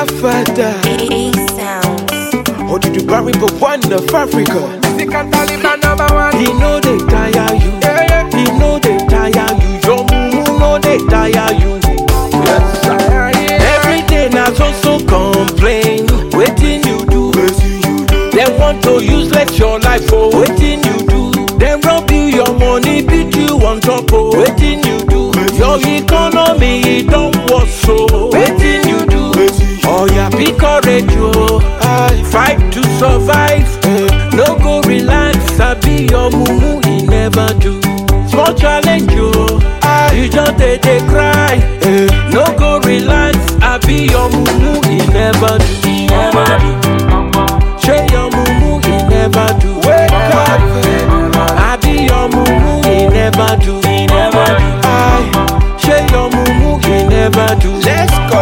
Godfather. A-Sounds. Or did you bury the one of Africa? Musical Taliban #1. He know they tire you. He know they tire you. Your mumu know they tire you. Yes, sir. Every day now so complain. Waiting you do. They want to useless your life for waiting you do. They rob you your money, beat you on top of waiting you do. Your economy it don't work so waiting you do. Oh yeah, be courage yo. Fight to survive. No go relax. I be your mumu, he never do. Small challenge yo. You just they cry. No go relax. I be your mumu, he never do. He never do. Share your mumu, he never do. Wake up. I be your mumu, he never do. He never do. Share your mumu, he never do. Let's go.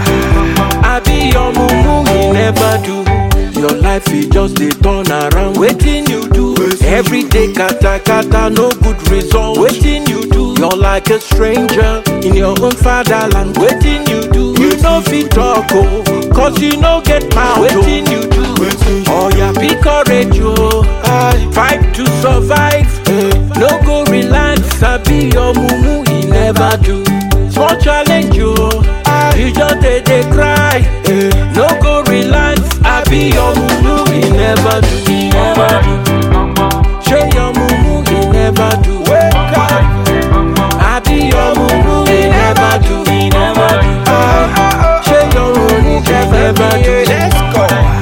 I be your mumu, he never do. Your life is just a turn around. Waiting you do. Every day kata, no good result. Waiting you do. You're like a stranger in your own fatherland. Waiting you do. You know fit talk oh, cause you no get power. Waiting you do. Oh yeah, be courage yo. Fight to survive. No go relax. I be your mumu, he never do. Small challenge yo. You just they cry. No go relax. I be your mumu, he never do. He never do. Share your mumu, he never do. Wake up. I be your mumu, he never do. He never do. Share your mumu, he never do. Let's go.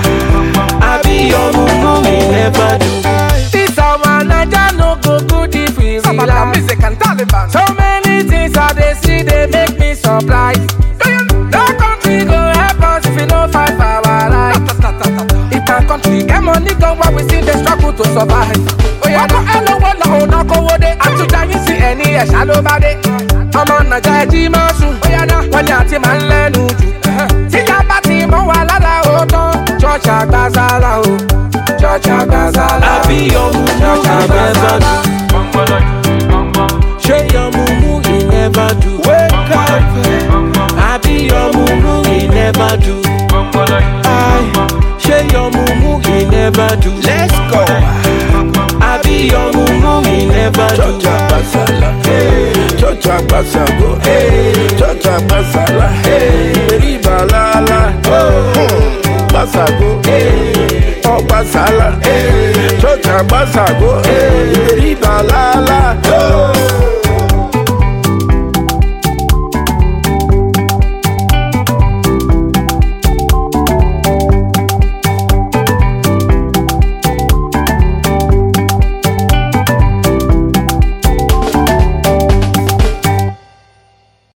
I be your mumu, he never do. This our Naija no go good if we relax. Music and Taliban. So many things I they see they make me surprised. No country go help us if we no fight for our rights. If our country get money go where we see they struggle to survive. Oh yeah, no hello one no no go wo de. I'm to die see any shallow body. I'm on Naija ji masu. Oh yeah na when ya ti man lenu ju. Ti ya ba ti mo wa lala o ton. Church agbazala o. Church agbazala. I be your mumu, he never do. Share your mumu, he never do. Wake up. I be your mumu, he never do. Share your mumu, he never do. Let's go. I be your mumu, he never do. Chocha basago, chocha basala, riba la la, basago, oh basala, chocha basago, riba la la.